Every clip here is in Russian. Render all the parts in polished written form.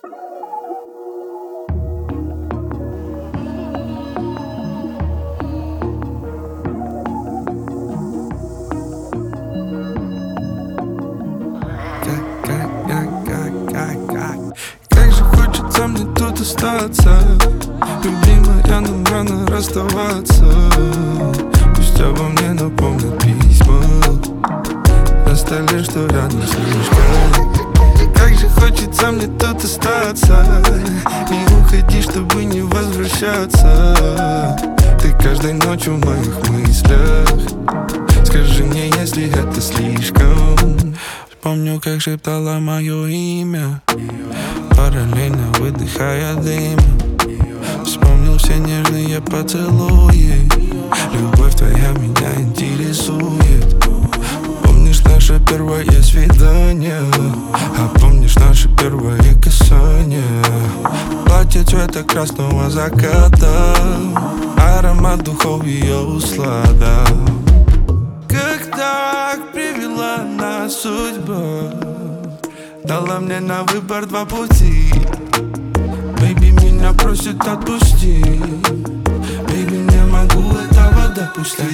Как же хочется мне тут остаться, любимая, нам рано расставаться. Пусть обо мне напомнят письма на столе, что рядом слишком. Как же хочется мне тут остаться, не уходи, чтобы не возвращаться. Ты каждой ночью в моих мыслях. Скажи мне, если это слишком. Помню, как шептала мое имя, параллельно выдыхая дым. Вспомнил все нежные поцелуи. Любовь твоя меня интересует. Помнишь наше первое свидание? А помнишь наше первое касание? Платье цвета красного заката, аромат духов ее услада. Как так привела нас судьба, дала мне на выбор два пути. Бэйби, меня просит отпусти. Бэйби, не могу этого допустить.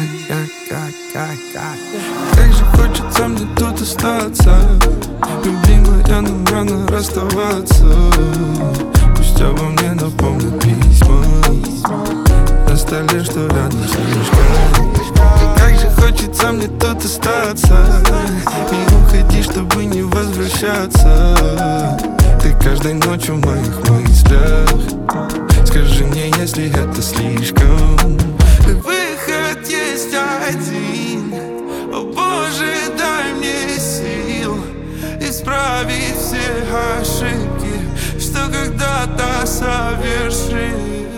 Как же хочется мне тут остаться, любимая, нам рано расставаться. Пусть обо мне напомнят письма на столе, что рядом слишком. Как же хочется мне тут остаться, не уходи, чтобы не возвращаться. Ты каждой ночью в моих мыслях. Скажи мне, если это слишком. Выход есть один. О Боже, дай мне сил исправить все ошибки, что когда-то совершил.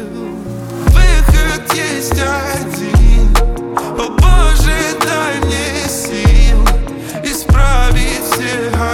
Выход есть один. О Боже, дай мне сил исправить все